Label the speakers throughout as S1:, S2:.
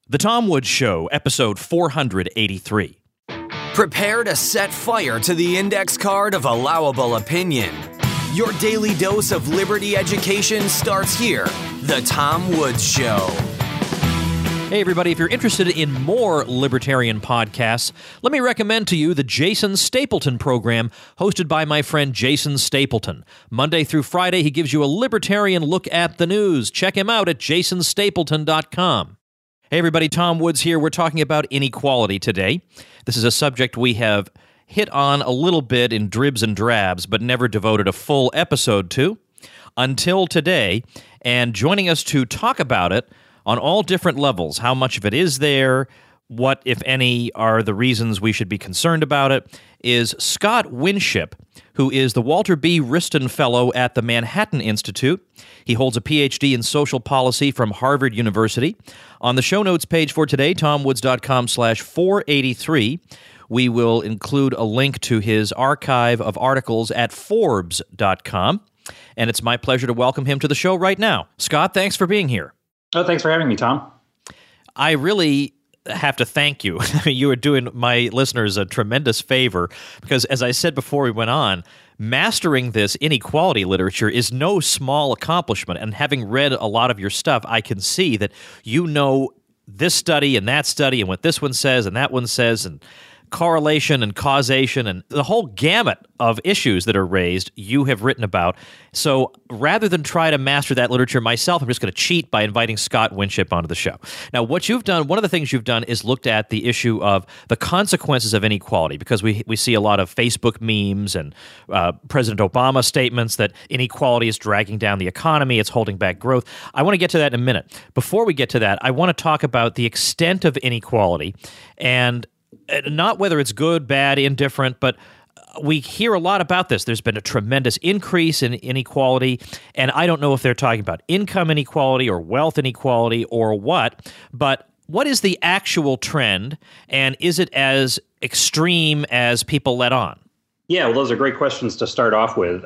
S1: The Tom Woods Show, episode 483.
S2: Prepare to set fire to the index card of allowable opinion. Your daily dose of liberty education starts here. The Tom Woods Show.
S1: Hey, everybody, if you're interested in more libertarian podcasts, let me recommend to you the Jason Stapleton program hosted by my friend Jason Stapleton. Monday through Friday, he gives you a libertarian look at the news. Check him out at jasonstapleton.com. Hey, everybody, Tom Woods here. We're talking about inequality today. This is a subject we have hit on a little bit in dribs and drabs, but never devoted a full episode to until today. And joining us to talk about it on all different levels, how much of it is there, what, if any, are the reasons we should be concerned about it, is Scott Winship, who is the Walter B. Wriston Fellow at the Manhattan Institute. He holds a Ph.D. in social policy from Harvard University. On the show notes page for today, tomwoods.com/483, we will include a link to his archive of articles at Forbes.com. And it's my pleasure to welcome him to the show right now. Scott, thanks for being here.
S3: Oh, thanks for having me, Tom.
S1: I really have to thank you. You are doing my listeners a tremendous favor because, as I said before we went on, mastering this inequality literature is no small accomplishment. And having read a lot of your stuff, I can see that you know this study and what this one says and that one says, and correlation and causation and the whole gamut of issues that are raised you have written about. So rather than try to master that literature myself, I'm just going to cheat by inviting Scott Winship onto the show. Now, what you've done, one of the things you've done is looked at the issue of the consequences of inequality, because we see a lot of Facebook memes and President Obama statements that inequality is dragging down the economy, it's holding back growth. I want to get to that in a minute. Before we get to that, I want to talk about the extent of inequality and not whether it's good, bad, indifferent, but we hear a lot about this. There's been a tremendous increase in inequality, and I don't know if they're talking about income inequality or wealth inequality or what, but what is the actual trend, and is it as extreme as people let on?
S3: Yeah, well, those are great questions to start off with.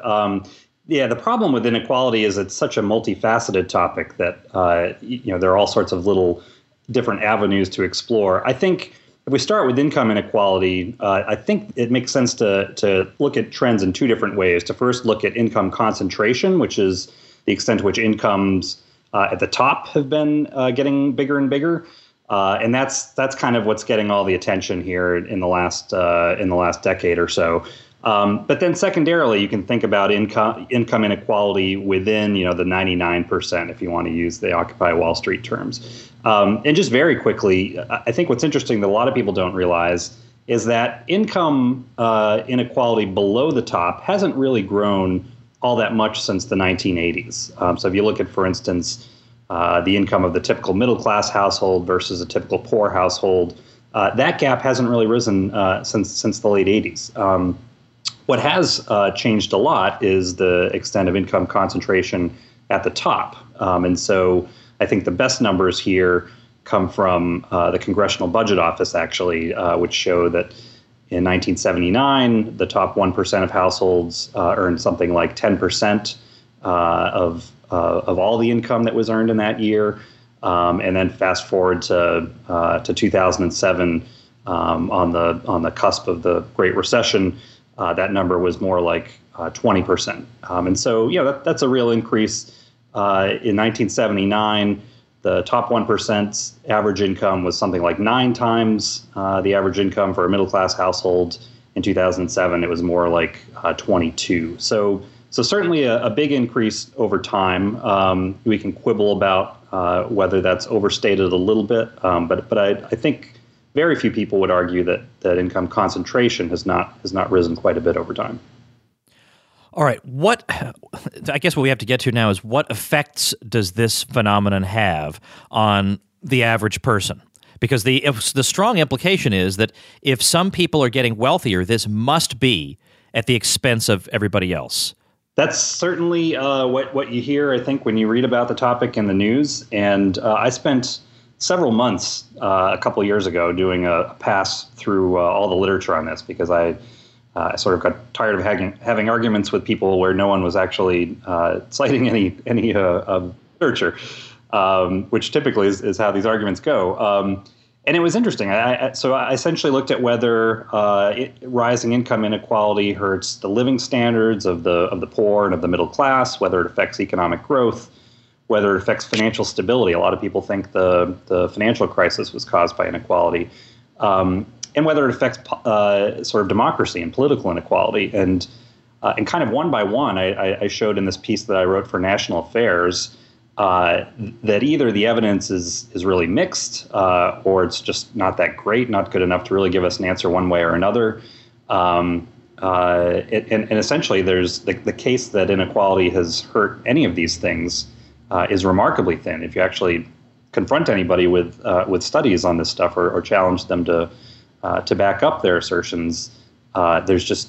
S3: The problem with inequality is it's such a multifaceted topic that there are all sorts of little different avenues to explore. I think if we start with income inequality, I think it makes sense to look at trends in two different ways. To first look at income concentration, which is the extent to which incomes at the top have been getting bigger and bigger, and that's kind of what's getting all the attention here in the last decade or so. But then secondarily, you can think about income inequality within the 99%, if you want to use the Occupy Wall Street terms. And just very quickly, I think what's interesting that a lot of people don't realize is that income inequality below the top hasn't really grown all that much since the 1980s. So if you look at, for instance, the income of the typical middle-class household versus a typical poor household, that gap hasn't really risen since the late 80s. What has changed a lot is the extent of income concentration at the top. And so I think the best numbers here come from the Congressional Budget Office, actually, which show that in 1979, the top 1% of households earned something like 10% of all the income that was earned in that year. And then fast forward to 2007, on the cusp of the Great Recession, that number was more like 20%. And so, that's a real increase. In 1979, the top 1%'s average income was something like 9 times the average income for a middle-class household. In 2007, it was more like 22. So certainly a big increase over time. We can quibble about whether that's overstated a little bit, but I think very few people would argue that income concentration has not risen quite a bit over time.
S1: All right. I guess what we have to get to now is what effects does this phenomenon have on the average person? Because the strong implication is that if some people are getting wealthier, this must be at the expense of everybody else.
S3: That's certainly what you hear, I think, when you read about the topic in the news. And I spent several months a couple of years ago doing a pass through all the literature on this because I sort of got tired of having arguments with people where no one was actually citing any literature. which typically is how these arguments go. And it was interesting. So I essentially looked at whether rising income inequality hurts the living standards of the poor and of the middle class, whether it affects economic growth, whether it affects financial stability. A lot of people think the financial crisis was caused by inequality, and whether it affects sort of democracy and political inequality. And kind of one by one, I showed in this piece that I wrote for National Affairs that either the evidence is really mixed, or it's just not that great, not good enough to really give us an answer one way or another. And essentially, there's the case that inequality has hurt any of these things is remarkably thin. If you actually confront anybody with studies on this stuff or challenge them to back up their assertions, there's just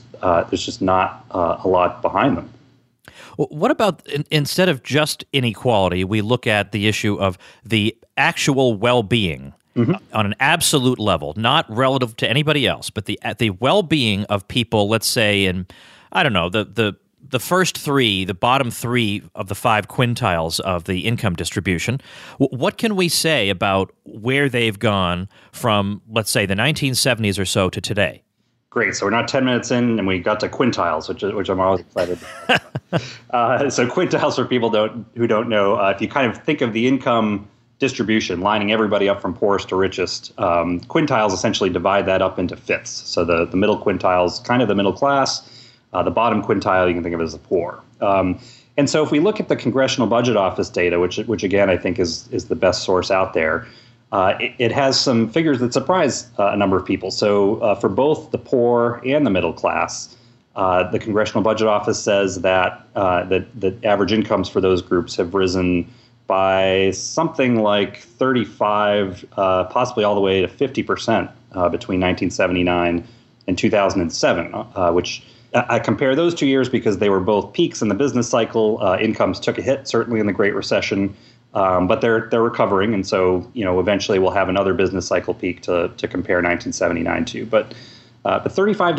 S3: not a lot behind them.
S1: What about instead of just inequality, we look at the issue of the actual well-being on an absolute level, not relative to anybody else, but the well-being of people, let's say in, I don't know, the first three, the bottom three of the 5 quintiles of the income distribution. What can we say about where they've gone from, let's say, the 1970s or so to today?
S3: Great. So we're not 10 minutes in, and we got to quintiles, which I'm always excited about. So quintiles, for people who don't know, if you kind of think of the income distribution, lining everybody up from poorest to richest, quintiles essentially divide that up into fifths. So the middle quintile is kind of the middle class. The bottom quintile, you can think of it as the poor. And so if we look at the Congressional Budget Office data, which again I think is the best source out there, it has some figures that surprise a number of people. So for both the poor and the middle class, the Congressional Budget Office says that the average incomes for those groups have risen by something like 35, possibly all the way to 50% between 1979 and 2007, which I compare those 2 years because they were both peaks in the business cycle. Incomes took a hit, certainly in the Great Recession. But they're recovering, and so eventually we'll have another business cycle peak to compare 1979 to. But 35 to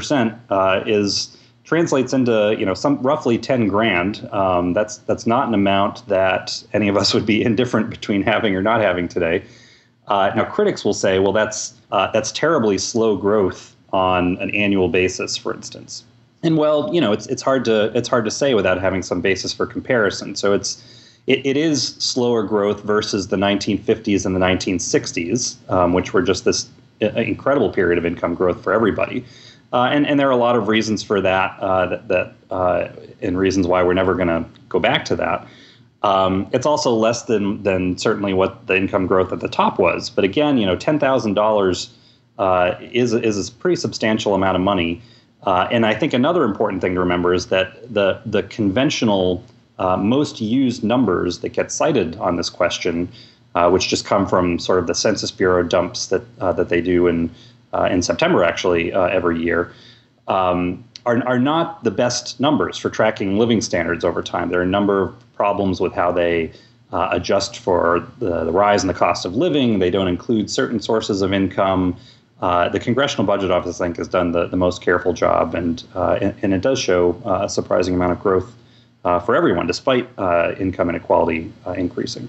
S3: 50% translates into some roughly 10 grand. That's not an amount that any of us would be indifferent between having or not having today. Now critics will say, well, that's terribly slow growth on an annual basis, for instance. And well, it's hard to say without having some basis for comparison. So It is slower growth versus the 1950s and the 1960s, which were just this incredible period of income growth for everybody. And there are a lot of reasons for that, and reasons why we're never going to go back to that. It's also less than certainly what the income growth at the top was. But again, $10,000 is a pretty substantial amount of money. And I think another important thing to remember is that the conventional most used numbers that get cited on this question, which just come from sort of the Census Bureau dumps that they do in September, actually, every year, are not the best numbers for tracking living standards over time. There are a number of problems with how they adjust for the rise in the cost of living. They don't include certain sources of income. The Congressional Budget Office, I think, has done the most careful job, and it does show a surprising amount of growth for everyone, despite income inequality increasing.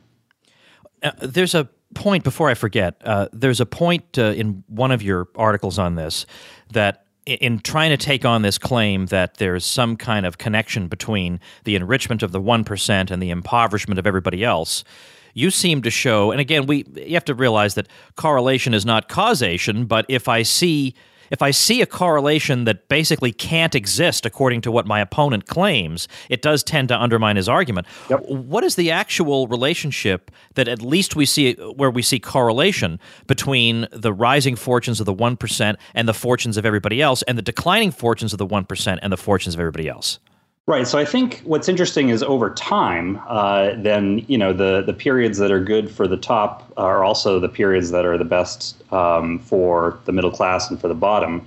S1: There's a point, before I forget, there's a point in one of your articles on this that in trying to take on this claim that there's some kind of connection between the enrichment of the 1% and the impoverishment of everybody else, you seem to show, and again, you have to realize that correlation is not causation, but if I see a correlation that basically can't exist according to what my opponent claims, it does tend to undermine his argument.
S3: Yep.
S1: What is the actual relationship that at least we see correlation between the rising fortunes of the 1% and the fortunes of everybody else, and the declining fortunes of the 1% and the fortunes of everybody else?
S3: Right. So I think what's interesting is over time, then the periods that are good for the top are also the periods that are the best for the middle class and for the bottom.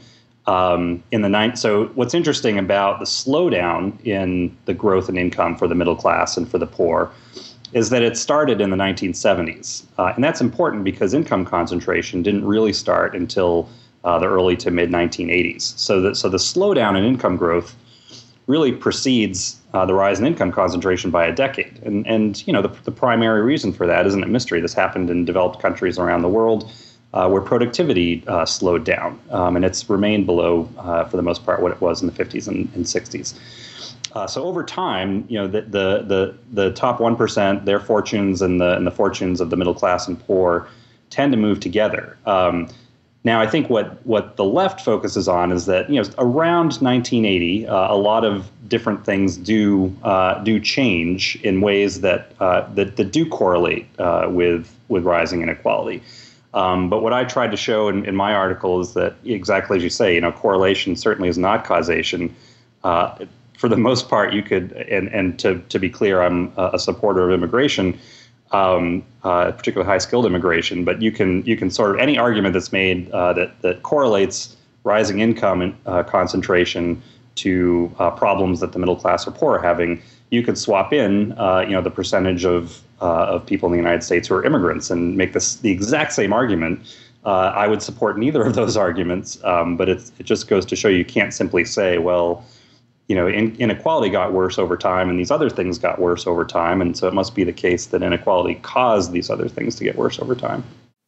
S3: So what's interesting about the slowdown in the growth in income for the middle class and for the poor is that it started in the 1970s, and that's important because income concentration didn't really start until the early to mid 1980s. So the slowdown in income growth really precedes the rise in income concentration by a decade. And the primary reason for that isn't a mystery. This happened in developed countries around the world where productivity slowed down, and it's remained below, for the most part, what it was in the 50s and 60s. So over time, the top 1%, their fortunes and the fortunes of the middle class and poor tend to move together. Now, I think what the left focuses on is that around 1980, a lot of different things do change in ways that do correlate with rising inequality. But what I tried to show in my article is that, exactly as you say, correlation certainly is not causation. For the most part, you could, and to be clear, I'm a supporter of immigration, particularly high-skilled immigration. But you can sort of, any argument that's made that correlates rising income concentration to problems that the middle class or poor are having, you could swap in the percentage of people in the United States who are immigrants and make the exact same argument. I would support neither of those arguments, but it just goes to show you can't simply say, well, inequality got worse over time and these other things got worse over time, and so it must be the case that inequality caused these other things to get worse over time.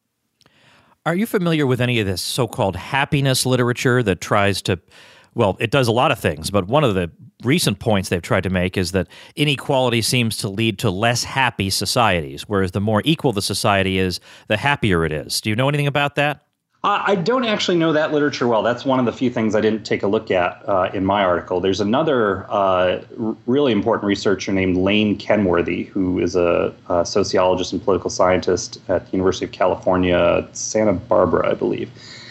S1: Are you familiar with any of this so-called happiness literature that tries to, well, it does a lot of things, but one of the recent points they've tried to make is that inequality seems to lead to less happy societies, whereas the more equal the society is, the happier it is. Do you know anything about that?
S3: I don't actually know that literature well. That's one of the few things I didn't take a look at in my article. There's another really important researcher named Lane Kenworthy, who is a sociologist and political scientist at the University of California, Santa Barbara, I believe.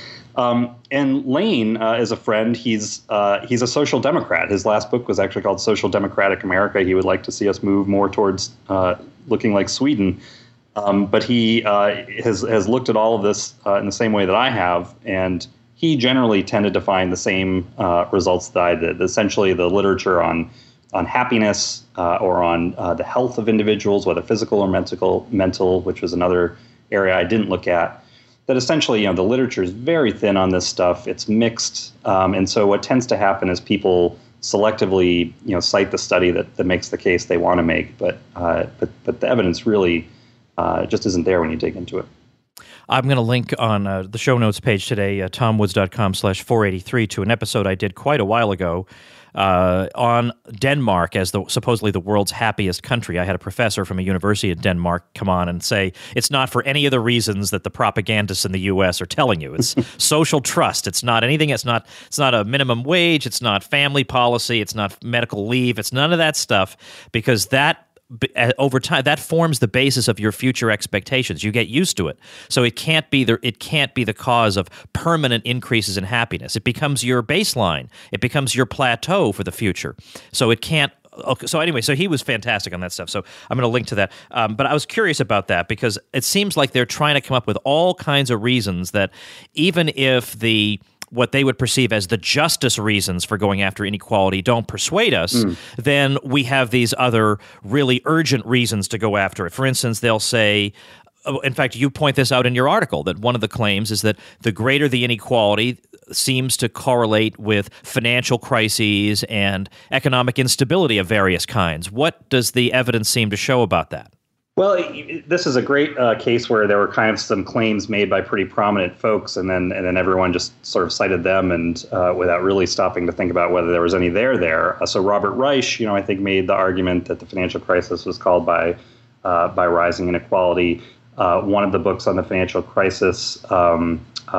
S3: And Lane is a friend. He's a social democrat. His last book was actually called Social Democratic America. He would like to see us move more towards looking like Sweden. But he has looked at all of this in the same way that I have, and he generally tended to find the same results that I did. Essentially, the literature on happiness or on the health of individuals, whether physical or mental, which was another area I didn't look at, that essentially, the literature is very thin on this stuff. It's mixed, and so what tends to happen is people selectively, cite the study that makes the case they want to make, but the evidence really just isn't there when you dig into it.
S1: I'm going to link on the show notes page today, tomwoods.com/483, to an episode I did quite a while ago on Denmark as supposedly the world's happiest country. I had a professor from a university in Denmark come on and say it's not for any of the reasons that the propagandists in the U.S. are telling you. It's social trust. It's not anything. It's not a minimum wage. It's not family policy. It's not medical leave. It's none of that stuff, because that over time, that forms the basis of your future expectations. You get used to it, so it can't be the cause of permanent increases in happiness. It becomes your baseline. It becomes your plateau for the future. So it can't. Okay, so anyway, so he was fantastic on that stuff. So I'm going to link to that. But I was curious about that because it seems like they're trying to come up with all kinds of reasons that even if what they would perceive as the justice reasons for going after inequality don't persuade us, then we have these other really urgent reasons to go after it. For instance, they'll say, in fact, you point this out in your article, that one of the claims is that the greater the inequality seems to correlate with financial crises and economic instability of various kinds. What does the evidence seem to show about that?
S3: Well, this is a great case where there were kind of some claims made by pretty prominent folks, and then everyone just sort of cited them, and without really stopping to think about whether there was any there. So Robert Reich, I think, made the argument that the financial crisis was caused by rising inequality. One of the books on the financial crisis by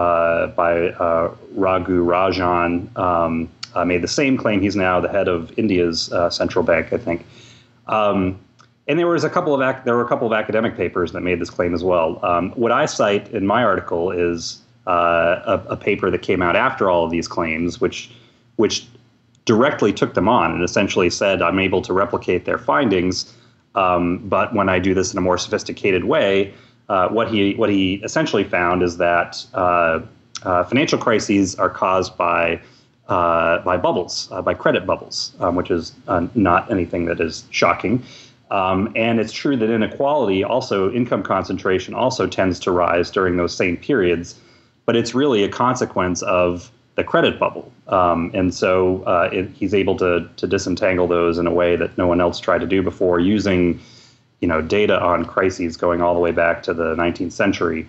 S3: Raghu Rajan made the same claim. He's now the head of India's central bank, I think. And there were a couple of academic papers that made this claim as well. What I cite in my article is a paper that came out after all of these claims, which directly took them on and essentially said, I'm able to replicate their findings, but when I do this in a more sophisticated way, what he essentially found is that financial crises are caused by bubbles, by credit bubbles, which is not anything that is shocking. And it's true that inequality, also income concentration, also tends to rise during those same periods, but it's really a consequence of the credit bubble. And so he's able to disentangle those in a way that no one else tried to do before, using data on crises going all the way back to the 19th century.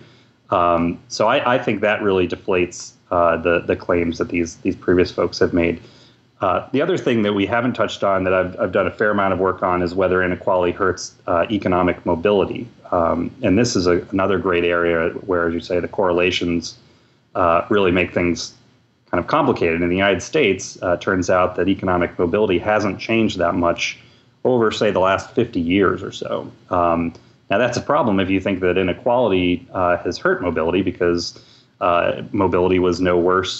S3: So I think that really deflates the claims that these previous folks have made. The other thing that we haven't touched on that I've done a fair amount of work on is whether inequality hurts economic mobility. And this is another great area where, as you say, the correlations really make things kind of complicated. In the United States, turns out that economic mobility hasn't changed that much over, say, the last 50 years or so. Now, that's a problem if you think that inequality has hurt mobility, because mobility was no worse.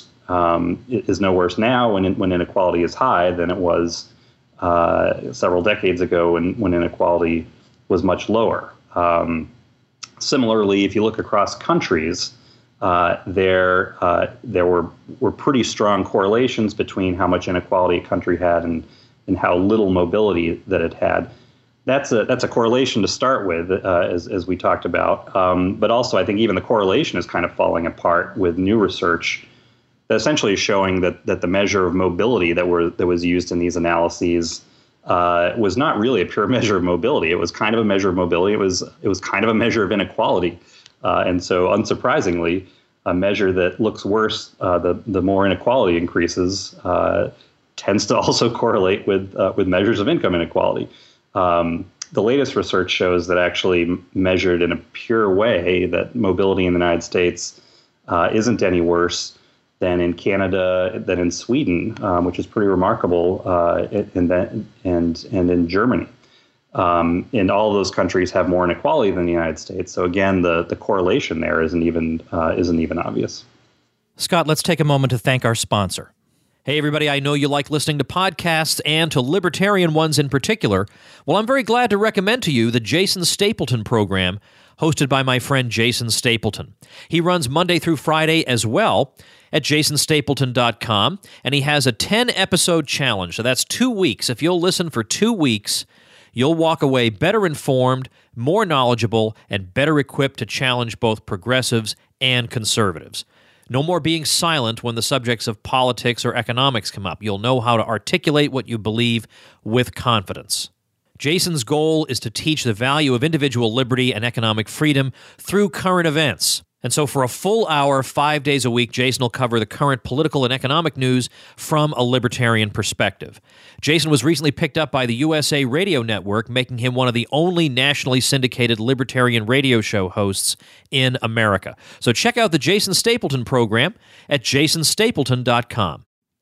S3: Is no worse now when inequality is high than it was several decades ago when inequality was much lower. Similarly, if you look across countries, there were pretty strong correlations between how much inequality a country had and how little mobility that it had. That's a correlation to start with, as we talked about. But also, I think even the correlation is kind of falling apart with new research that essentially is showing that the measure of mobility that was used in these analyses was not really a pure measure of mobility. It was kind of a measure of mobility. It was kind of a measure of inequality. And so, unsurprisingly, a measure that looks worse the more inequality increases tends to also correlate with measures of income inequality. The latest research shows that actually measured in a pure way that mobility in the United States isn't any worse than in Canada, than in Sweden, which is pretty remarkable, and in Germany. And all of those countries have more inequality than the United States. So again, the correlation there isn't even obvious.
S1: Scott, let's take a moment to thank our sponsor. Hey, everybody, I know you like listening to podcasts, and to libertarian ones in particular. Well, I'm very glad to recommend to you the Jason Stapleton program, hosted by my friend Jason Stapleton. He runs Monday through Friday as well at jasonstapleton.com, and he has a 10-episode challenge. So that's 2 weeks. If you'll listen for 2 weeks, you'll walk away better informed, more knowledgeable, and better equipped to challenge both progressives and conservatives. No more being silent when the subjects of politics or economics come up. You'll know how to articulate what you believe with confidence. Jason's goal is to teach the value of individual liberty and economic freedom through current events. And so for a full hour, 5 days a week, Jason will cover the current political and economic news from a libertarian perspective. Jason was recently picked up by the USA Radio Network, making him one of the only nationally syndicated libertarian radio show hosts in America. So check out the Jason Stapleton program at jasonstapleton.com.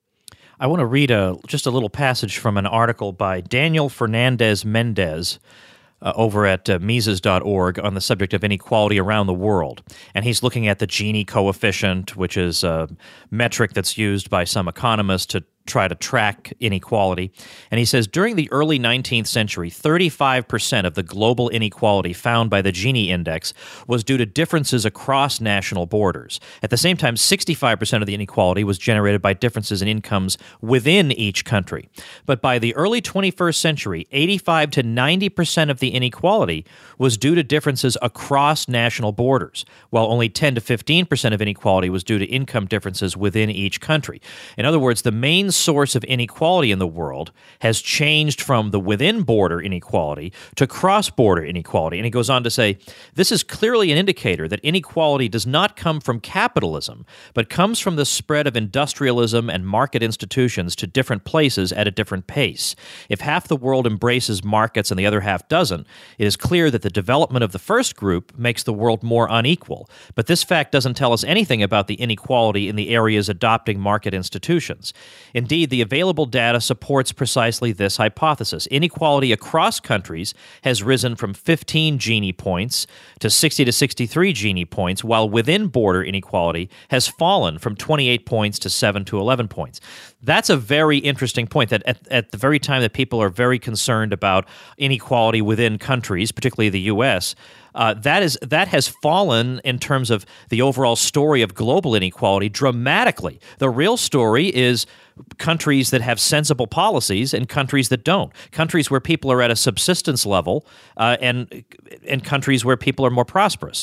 S1: I want to read just a little passage from an article by Daniel Fernandez Mendez over at Mises.org on the subject of inequality around the world. And he's looking at the Gini coefficient, which is a metric that's used by some economists to try to track inequality. And he says, during the early 19th century, 35% of the global inequality found by the Gini index was due to differences across national borders. At the same time, 65% of the inequality was generated by differences in incomes within each country. But by the early 21st century, 85 to 90% of the inequality was due to differences across national borders, while only 10 to 15% of inequality was due to income differences within each country. In other words, the main source of inequality in the world has changed from the within-border inequality to cross-border inequality. And he goes on to say, this is clearly an indicator that inequality does not come from capitalism, but comes from the spread of industrialism and market institutions to different places at a different pace. If half the world embraces markets and the other half doesn't, it is clear that the development of the first group makes the world more unequal. But this fact doesn't tell us anything about the inequality in the areas adopting market institutions. Indeed, the available data supports precisely this hypothesis. Inequality across countries has risen from 15 Gini points to 60 to 63 Gini points, while within-border inequality has fallen from 28 points to 7 to 11 points. That's a very interesting point, that at the very time that people are very concerned about inequality within countries, particularly the U.S., that has fallen in terms of the overall story of global inequality dramatically. The real story is countries that have sensible policies and countries that don't. Countries where people are at a subsistence level and countries where people are more prosperous.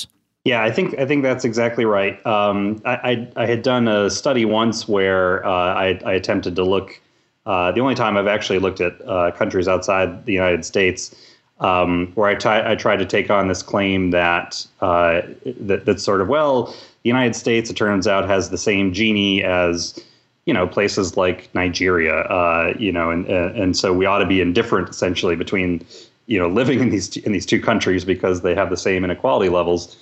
S3: Yeah, I think that's exactly right. I had done a study once where I attempted to look. The only time I've actually looked at countries outside the United States, where I tried to take on this claim that that's sort of, well, the United States, it turns out, has the same Gini as places like Nigeria, and so we ought to be indifferent essentially between living in these two countries because they have the same inequality levels.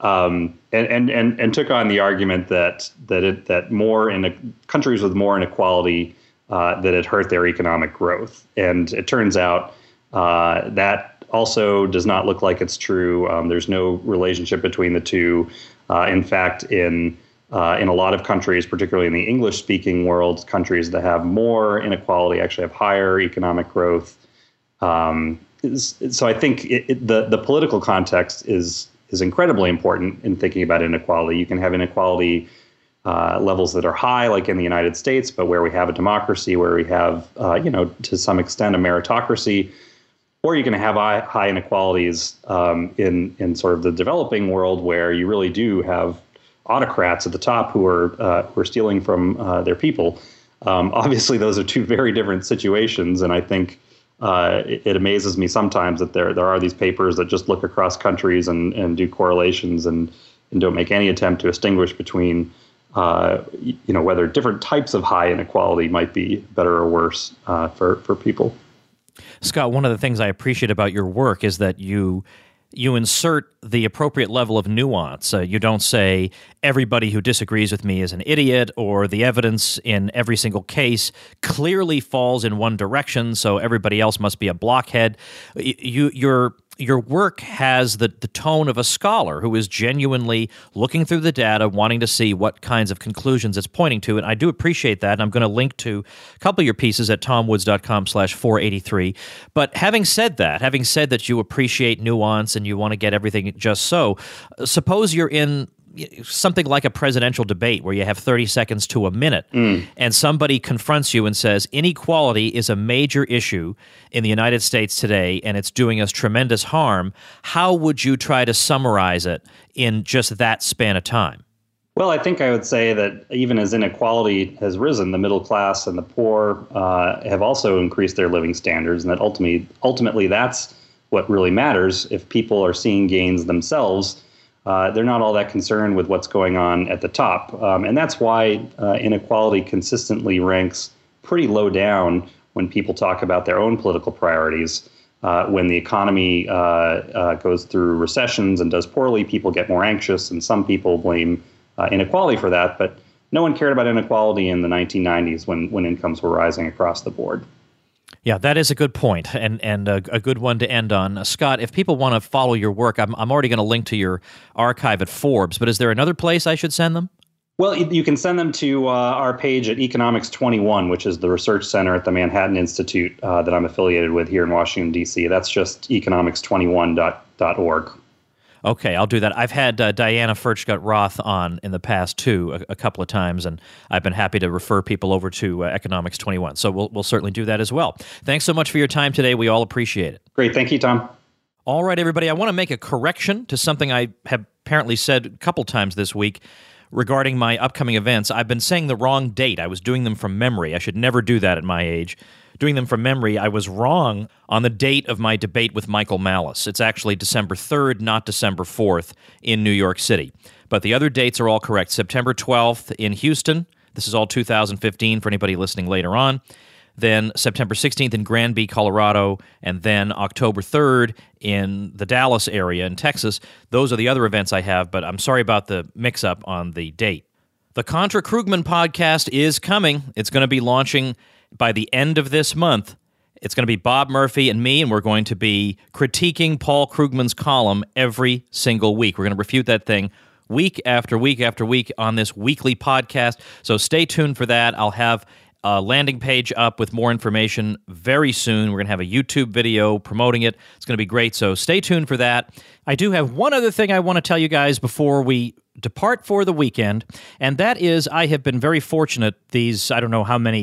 S3: And took on the argument that more in countries with more inequality that it hurt their economic growth, and it turns out that also does not look like it's true. There's no relationship between the two. In fact, in a lot of countries, particularly in the English-speaking world, countries that have more inequality actually have higher economic growth. So I think the political context is incredibly important in thinking about inequality. You can have inequality levels that are high, like in the United States, but where we have a democracy, where we have, to some extent, a meritocracy, or you can have high inequalities in sort of the developing world, where you really do have autocrats at the top who are stealing from their people. Obviously, those are two very different situations, and I think it amazes me sometimes that there are these papers that just look across countries and do correlations and don't make any attempt to distinguish between whether different types of high inequality might be better or worse for people.
S1: Scott, one of the things I appreciate about your work is that you insert the appropriate level of nuance. You don't say everybody who disagrees with me is an idiot, or the evidence in every single case clearly falls in one direction, so everybody else must be a blockhead. Your work has the tone of a scholar who is genuinely looking through the data, wanting to see what kinds of conclusions it's pointing to, and I do appreciate that, and I'm going to link to a couple of your pieces at tomwoods.com/483. But having said that you appreciate nuance and you want to get everything just so, suppose you're in something like a presidential debate where you have 30 seconds to a minute, and somebody confronts you and says, inequality is a major issue in the United States today, and it's doing us tremendous harm. How would you try to summarize it in just that span of time?
S3: Well, I think I would say that even as inequality has risen, the middle class and the poor have also increased their living standards, and that ultimately that's what really matters. If people are seeing gains themselves, they're not all that concerned with what's going on at the top. And that's why inequality consistently ranks pretty low down when people talk about their own political priorities. When the economy goes through recessions and does poorly, people get more anxious, and some people blame inequality for that. But no one cared about inequality in the 1990s when incomes were rising across the board.
S1: Yeah, that is a good point, and a good one to end on. Scott, if people want to follow your work, I'm already going to link to your archive at Forbes, but is there another place I should send them?
S3: Well, you can send them to our page at Economics 21, which is the research center at the Manhattan Institute that I'm affiliated with here in Washington, D.C. That's just economics21.org.
S1: Okay, I'll do that. I've had Diana Furchtgut-Roth on in the past, too, a couple of times, and I've been happy to refer people over to Economics 21. So we'll certainly do that as well. Thanks so much for your time today. We all appreciate it.
S3: Great. Thank you, Tom.
S1: All right, everybody. I want to make a correction to something I have apparently said a couple times this week regarding my upcoming events. I've been saying the wrong date. I was doing them from memory. I should never do that at my age. Doing them from memory, I was wrong on the date of my debate with Michael Malice. It's actually December 3rd, not December 4th in New York City. But the other dates are all correct. September 12th in Houston. This is all 2015 for anybody listening later on. Then September 16th in Granby, Colorado, and then October 3rd in the Dallas area in Texas. Those are the other events I have, but I'm sorry about the mix-up on the date. The Contra Krugman podcast is coming. It's going to be launching by the end of this month. It's going to be Bob Murphy and me, and we're going to be critiquing Paul Krugman's column every single week. We're going to refute that thing week after week after week on this weekly podcast. So stay tuned for that. I'll have a landing page up with more information very soon. We're going to have a YouTube video promoting it. It's going to be great, so stay tuned for that. I do have one other thing I want to tell you guys before we depart for the weekend, and that is I have been very fortunate these, I don't know how many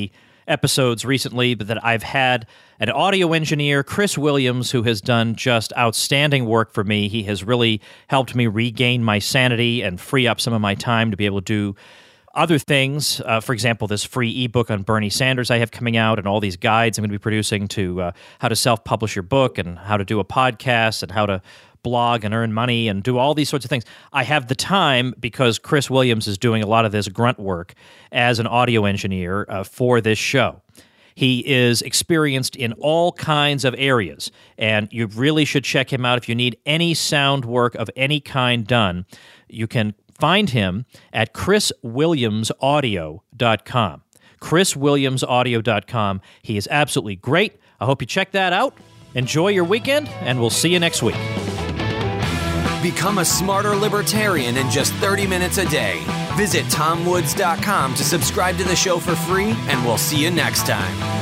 S1: episodes recently that I've had an audio engineer, Chris Williams, who has done just outstanding work for me. He has really helped me regain my sanity and free up some of my time to be able to do other things. For example, this free ebook on Bernie Sanders I have coming out, and all these guides I'm going to be producing to how to self-publish your book and how to do a podcast and how to blog and earn money and do all these sorts of things. I have the time because Chris Williams is doing a lot of this grunt work as an audio engineer for this show. He is experienced in all kinds of areas, and you really should check him out if you need any sound work of any kind done. You can find him at chriswilliamsaudio.com. chriswilliamsaudio.com. He is absolutely great. I hope you check that out. Enjoy your weekend, and we'll see you next week.
S2: Become a smarter libertarian in just 30 minutes a day. Visit TomWoods.com to subscribe to the show for free, and we'll see you next time.